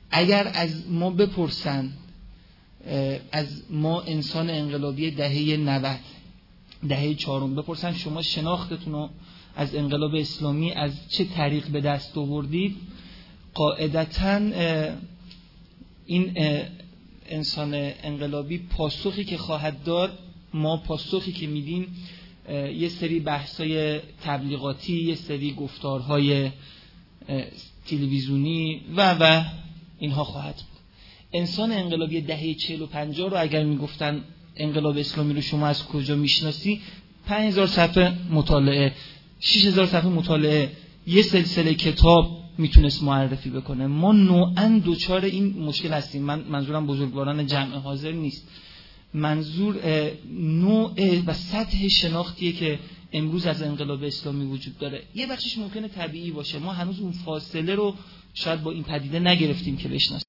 اگر از ما بپرسن، از ما انسان انقلابی دهه 90 دهه 4 بپرسن شما شناختتون رو از انقلاب اسلامی از چه طریق به دست آوردید، قاعدتاً این انسان انقلابی پاسخی که خواهد داد، ما پاسخی که میدیم یه سری بحث‌های تبلیغاتی، یه سری گفتارهای تلویزیونی و اینها خواهد بود. انسان انقلابی دهه 40 و 50 رو اگر میگفتن انقلاب اسلامی رو شما از کجا میشناسی، 5000 صفحه مطالعه، 6000 صفحه مطالعه، یه سلسله کتاب میتونست معرفی بکنه. ما نوعاً دوچار این مشکل هستیم. من منظورم بزرگواران جمع حاضر نیست، منظور نوع و سطح شناختیه که امروز از انقلاب اسلامی وجود داره. یه بخشش ممکنه طبیعی باشه، ما هنوز اون فاصله رو شاید با این پدیده نگرفتیم که بشناسیم.